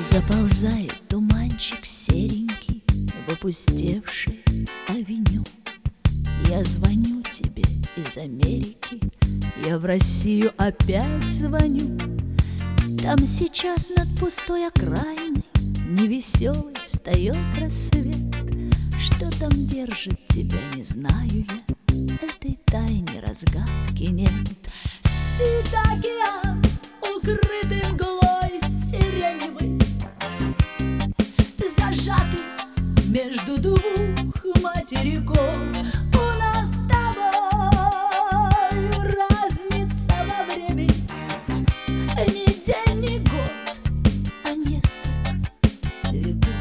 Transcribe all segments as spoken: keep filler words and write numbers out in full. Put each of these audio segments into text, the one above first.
Заползает туманчик серенький в опустевшее авеню. Я звоню тебе из Америки, я в Россию опять звоню. Там сейчас над пустой окраиной невеселый встает рассвет. Что там держит тебя, не знаю я, этой тайне разгадки нет. Спит океан, укрытый мглой сиреневый, зажатый между двух материков. У нас с тобой разница во времени, не день, не год, а несколько веков.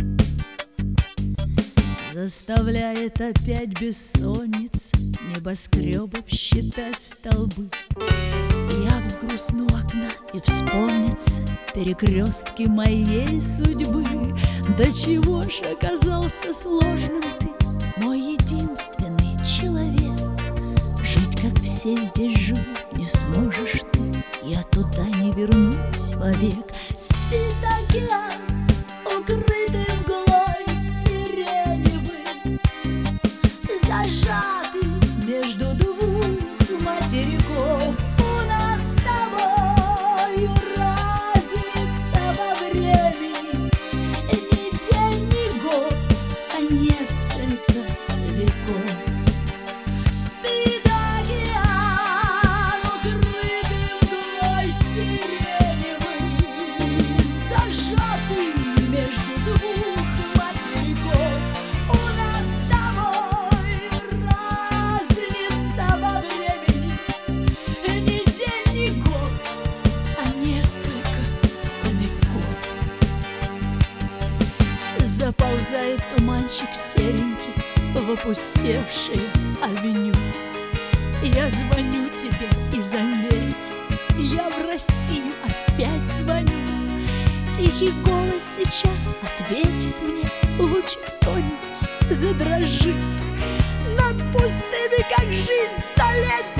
Заставляет опять бессонница небоскребов считать столбы. Я взгрустну окна и вспомнится перекрестки моей судьбы. До чего ж оказался сложным ты, мой единственный человек. Жить, как все здесь живут, не сможешь ты, я туда не вернусь вовек. Спит океан, укрытый мглой сиреневый, зажатый между двух материков. У нас с тобой разница во времени, не день, не год, а несколько веков. Спит океан, укрытый мглой сиреневый, зажатый между двух материков. У нас с тобой разница во времени, не день, не год, а несколько веков. Заползает туманчик серенький в опустевшее авеню. Я звоню тебе из Америки, я в Россию опять звоню. Тихий голос сейчас ответит мне, лучик тоненький задрожит над пустыми, как жизнь, сто лет